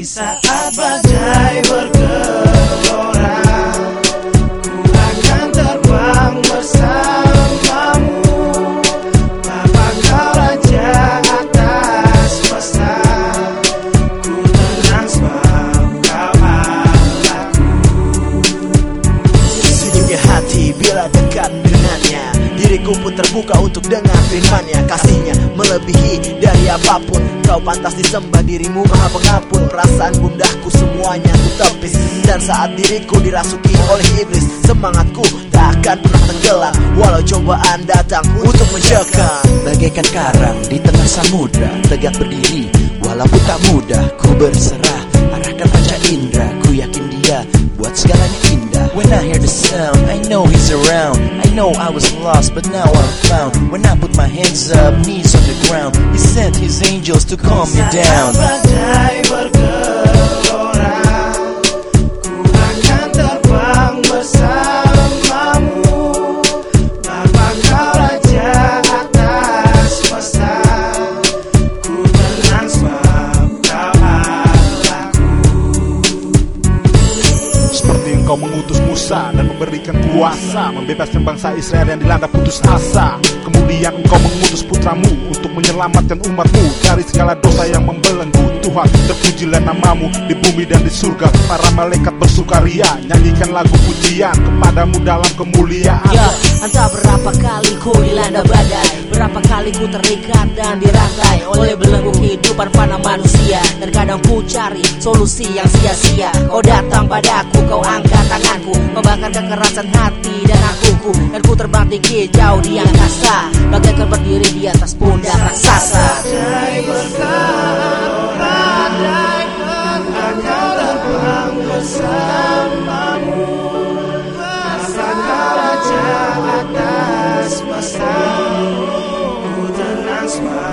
Saat badai bergelora, ku akan terbang bersamamu. Bapa kau raja atas semesta, ku tenang sebab kau Allahku. Sejuknya hati bila dekat dengannya, diriku pun terbuka untuk dengar firman-Nya. Kasih-Nya melebihi dari apapun, kau pantas disembah, dirimu maha pengampun. Perasaan bundahku semuanya ku tepis, dan saat diriku dirasuki oleh iblis, semangatku tak akan pernah tenggelam walau cobaan datang untuk mencekam. Bagaikan karang di tengah samudra, tegak berdiri walaupun tak mudah. Ku berserah, arahkan panca indera, ku yakin Dia buat segalanya indah. When I hear the sound, I know He's around. I know I was lost, but now I'm found. When I put my hands up, knees on the ground, He sent His angels to calm me down. Saat badai bergelora, ku akan terbang bersamamu. Bapa kau raja atas semesta, ku tenang sebab kau Allahku. Seperti Engkau mengutus Musa dan memberikan kuasa, membebaskan bangsa Israel yang dilanda putus asa. Kemudian Engkau mengutus putramu untuk menyelamatkan umatmu dari segala dosa yang membelenggu. Tuhan, terpujilah namamu di bumi dan di surga. Para malaikat bersukaria, nyanyikan lagu pujian kepadamu dalam kemuliaan. Ya, entah berapa kali ku dilanda badai, berapa kali ku terikat dan dirantai oleh belenggu kehidupan fana manusia. Dan kadang ku cari solusi yang sia-sia. Kau datang padaku, kau angkat tanganku, membakar kekerasan hati dan akuku. Dan ku terbang tinggi jauh di angkasa, bagaikan berdiri di atas pundak raksasa. Badai bergelora, akan terbang bersamamu. Bapa kau raja atas semesta, ku tenang sebab